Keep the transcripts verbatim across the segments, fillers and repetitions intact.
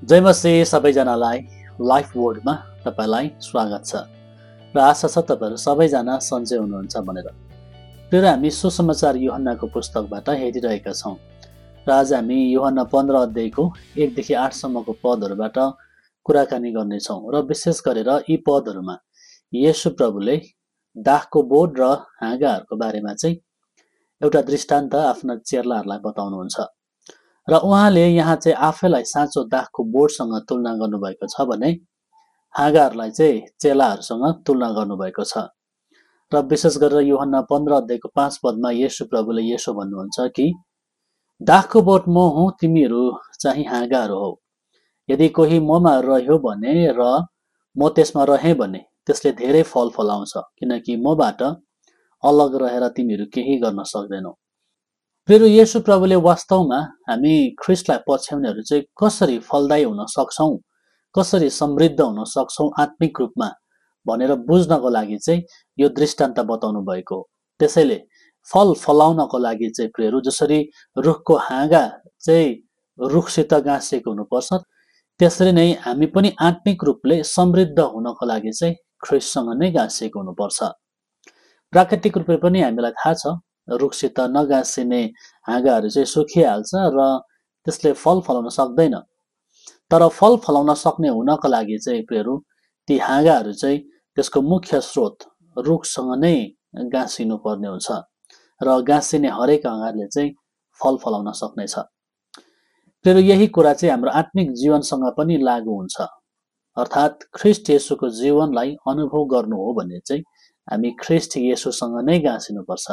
जय मसीह सबैजनालाई लाइफ वर्डमा तपाईलाई स्वागत छ र आशा छ तपाईहरु सबैजना सन्चै हुनुहुन्छ भनेर। र हामी सुसमाचार यूहन्नाको पुस्तकबाट हेरिरहेका छौं र आज हामी यूहन्ना पन्ध्र अध्यायको एक देखि आठ सम्मको पदहरुबाट कुराकानी गर्ने छौं र विशेष गरेर यी पदहरुमा येशू प्रभुले दाखको बोट र हाँगाहरुको बारेमा चाहिँ एउटा दृष्टान्त आफ्ना चेलाहरुलाई बताउनुहुन्छ र उहाँले यहाँ चाहिँ आफैलाई साँचो दाखको बोटसँग तुलना गर्नुभएको छ भने हाँगाहरुलाई चाहिँ चेलाहरुसँग तुलना गर्नुभएको छ। र विशेष गरेर यूहन्ना पन्ध्र अध्यायको पाँच पदमा येशू प्रभुले यसो भन्नुहुन्छ कि दाखको बोट म हुँ, तिमीहरू चाहिँ हाँगाहरु हौ। यदि कोही ममा रह्यो भने र म त्यसमा रहे भने त्यसले धेरै फल फलाउँछ, किनकि मबाट अलग रहेर तिमीहरू केही गर्न सक्दैनौ। फेरि येशू प्रभुले वास्तवमा हामी ख्रीष्टलाई पछ्याउनेहरू चाहिँ कसरी फलदायी हुन सक्छौं, कसरी समृद्ध हुन सक्छौं आत्मिक रूपमा भनेर बुझ्नको लागि चाहिँ यो दृष्टान्त बताउनु भएको। त्यसैले फल फलाउनको लागि चाहिँ प्रियहरू जसरी रुखको हाँगा चाहिँ रुखसित गाँसिएको हुनुपर्छ, त्यसरी नै हामी पनि आत्मिक रूपले समृद्ध हुनको लागि चाहिँ ख्रीष्टसँग नै गाँसिएको हुनुपर्छ। प्राकृतिक रूपले पनि हामीलाई थाहा छ रुखसित नगाँसिने हाँगाहरू चाहिँ सुकिहाल्छ र त्यसले फल फलाउन सक्दैन। तर फल फलाउन सक्ने हुनको लागि चाहिँ प्रियहरू ती हाँगाहरू चाहिँ त्यसको मुख्य स्रोत रुखसँग नै गाँसिनु पर्ने हुन्छ र गाँसिने हरेक हाँगाले चाहिँ फल फलाउन सक्नेछ। प्रियहरू यही कुरा चाहिँ हाम्रो आत्मिक जीवनसँग पनि लागू हुन्छ। अर्थात् ख्रीष्ट येशूको जीवनलाई अनुभव गर्नु हो भने चाहिँ हामी ख्रीष्ट येशूसँग नै गाँसिनुपर्छ।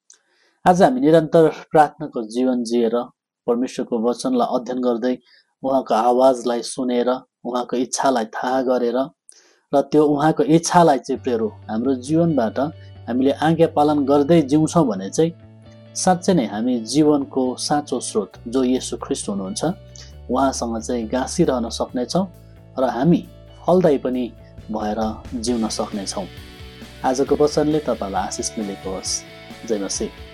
आज हामी निरन्तर प्रार्थनाको जीवन जिएर परमेश्वरको वचनलाई अध्ययन गर्दै उहाँको आवाजलाई सुनेर उहाँको इच्छालाई थाहा गरेर र त्यो उहाँको इच्छालाई चाहिँ प्रियहरू हाम्रो जीवनबाट हामीले आज्ञा पालन गर्दै जिउँछौं भने चाहिँ साँच्चै नै हामी जीवनको साँचो स्रोत जो येशू ख्रीष्ट हुनुहुन्छ उहाँसँग चाहिँ गाँसिरहन सक्नेछौं र हामी फलदायी पनि भएर जिउन सक्नेछौं। आजको वचनले तपाईलाई आशिष मिलेको होस्। जय मसीह।